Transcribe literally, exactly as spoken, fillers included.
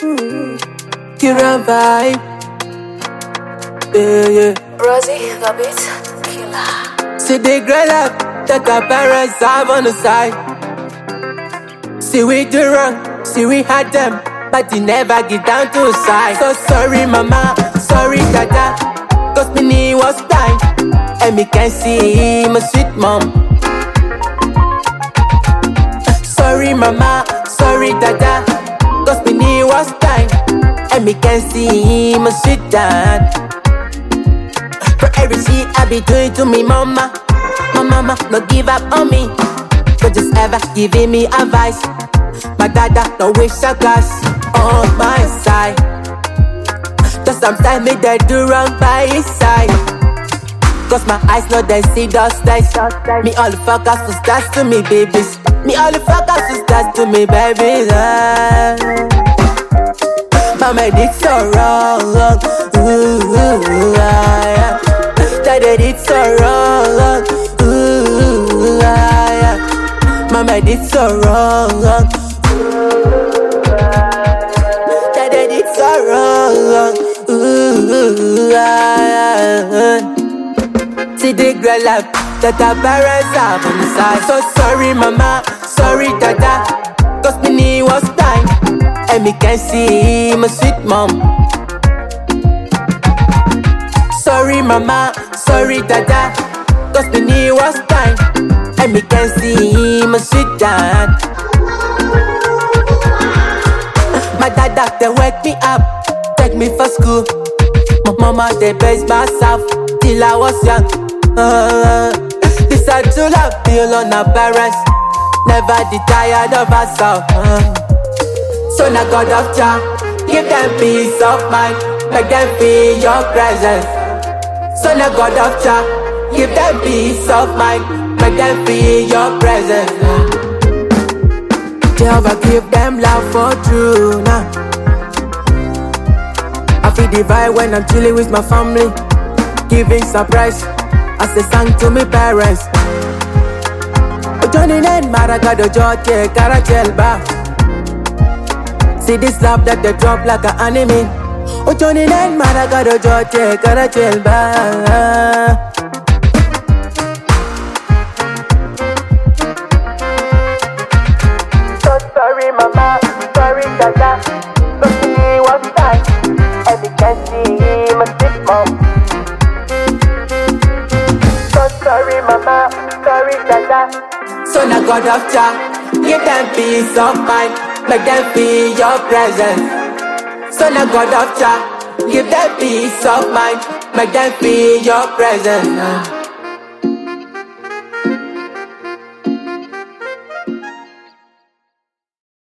Kira vibe. Yeah, yeah. Rosie, the beat killer. See the girl up that our parents have on the side. See we do wrong, see we had them, but they never get down to side. So sorry mama, sorry dada, cause me knee was blind, and me can't see my sweet mom. Sorry mama, sorry dada, cause me knee was blind, and me can't see my sweet dad. For everything I be doing to me mama, my mama no give up on me, but just ever giving me advice. My dada don't wish a glass on my side, cause sometimes me they do wrong by his side. Cause my eyes know they see those days. Me all the fuckers was that to me babies. Me all the fuckers was that to me babies. Ah. Mama did so wrong. Ooh, ooh, ah, yeah. Daddy did so wrong. Ooh, ah, yeah. Mama did so wrong. Daddy did so wrong. Ooh, ah, yeah. See the girl up that our parents have on the side. So sorry mama, sorry dada, cause me knee was blind, and me can't see my sweet mom. Sorry mama, sorry dada, cause me knee was blind, and me can't see my sweet dad. My dada they wake me up, take me for school. My mama they based myself till I was young. Uh, this I do love feel on our parents, never the tired of us all. Uh. So now God of Jah, give them peace of mind, make them feel your presence. So now God of Jah, give them peace of mind, make them feel your presence. Jehovah give them love for true now. I feel the vibe when I'm chilling with my family, giving surprise as they sang to me parents. Ojoni nen maragado jote karachel ba. See this love that they drop like an anime. Ojoni nen maragado jote karachel ba. So sorry mama, sorry dada, cause me was bad, and me can't see my sweet mom. Sorry mama, sorry dada. So now God of Jah, give them peace of mind, make them feel your presence. So now God of Jah, give them peace of mind, make them feel your presence.